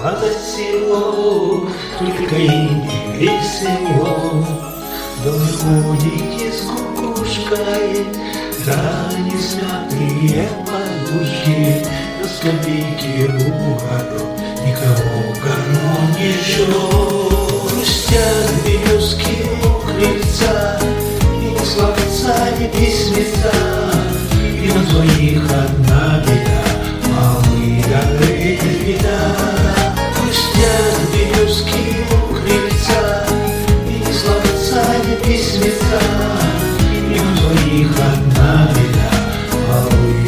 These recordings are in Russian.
Сладо село, только и не весело. В доме ходите с кукушкой, да не смятые подушки, на скамейке у ворот никого гармон не ждет. Хрустят березки у крыльца, и ни словца, ни письмеца, и на двоих одна беда, малы да беда. Хрустят березки у крыльца, и ни словца, ни письмеца, и на двоих одна беда, малы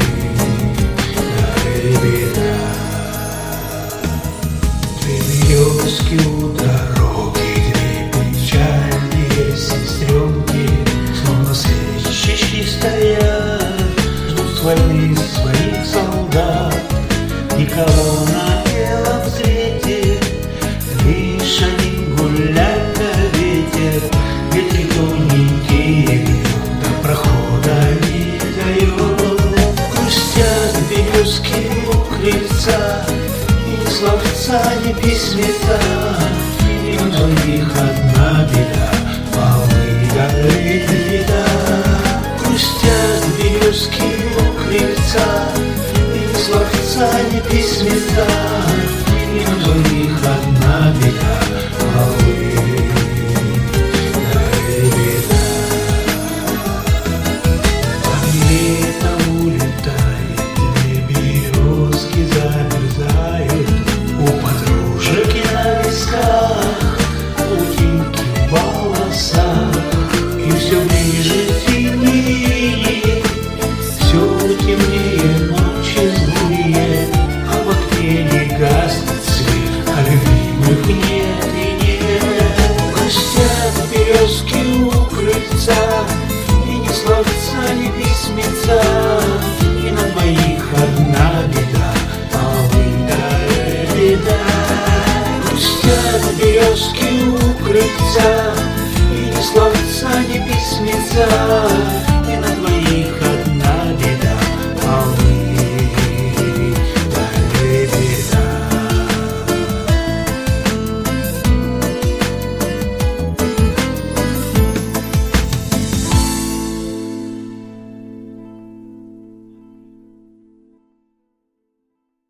да беда. Две березки у дороги, две печальные сестренки, словно свечи стоят, ждут войны своих солдат. Никого на белом свете, лишь они гуляют на ветер. Ветер тоненький вьет, до прохода не дает. Хрустят березки у крыльца, ни словца, ни письмеца, и на двоих одна беда, малы да беда. Хрустят березки у крыльца, ни словца, ни письмеца, и на двоих одна беда, малы да беда. А лето улетает, две березки замерзают у подружек и на висках, паутинки в волосах, и все ближе темнее, все темнее ночи злые, а в окне не гаснет свет, а любимых нет и нет. Хрустят березки у крыльца, и ни словца, ни письмеца, и на двоих одна беда, малы да беда. Хрустят березки у крыльца, и ни словца, ни письмеца,